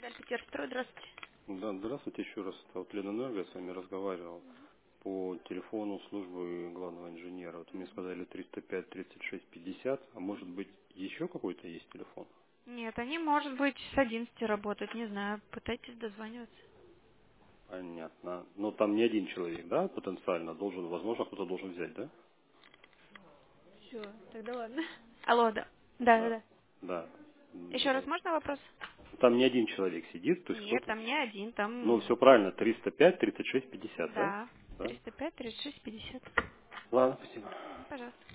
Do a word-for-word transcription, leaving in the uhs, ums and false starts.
Петербург, здравствуйте. Да, здравствуйте еще раз. Это вот Ленэнерго, я с вами разговаривал по телефону службы главного инженера. Вот мне сказали триста пять тридцать шесть пятьдесят, а может быть еще какой-то есть телефон? Нет, они, может быть, с одиннадцати работают, не знаю. Пытайтесь дозваниваться. Понятно. Но там не один человек, да, потенциально должен, возможно, кто-то должен взять, да? Все, тогда ладно. Алло, да. Да, да, Да. да. Да. Еще раз М, можно вопрос? Там не один человек сидит, то есть Нет, кто-то... там не один, Ну, там... все правильно, триста пять тридцать шесть пятьдесят, да? Да. Да? триста пять тридцать шесть пятьдесят. Ладно, спасибо. Пожалуйста.